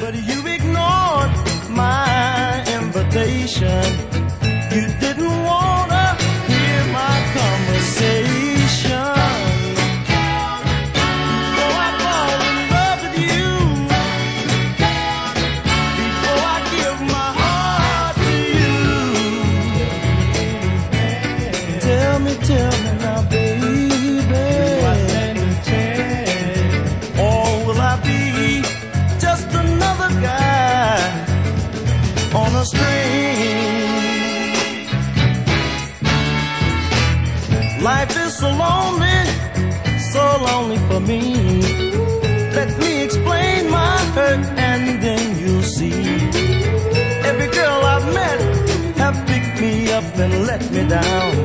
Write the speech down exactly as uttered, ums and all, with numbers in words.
but you ignored my invitation. You didn't wanna hear my conversation. Before I fall in love with you, before I give my heart to you, tell me, tell me now, baby, do I stand a chance? Or will I be just another guy on a string? Life is so lonely, so lonely for me. Let me explain my hurt and then you'll see. Every girl I've met have picked me up and let me down.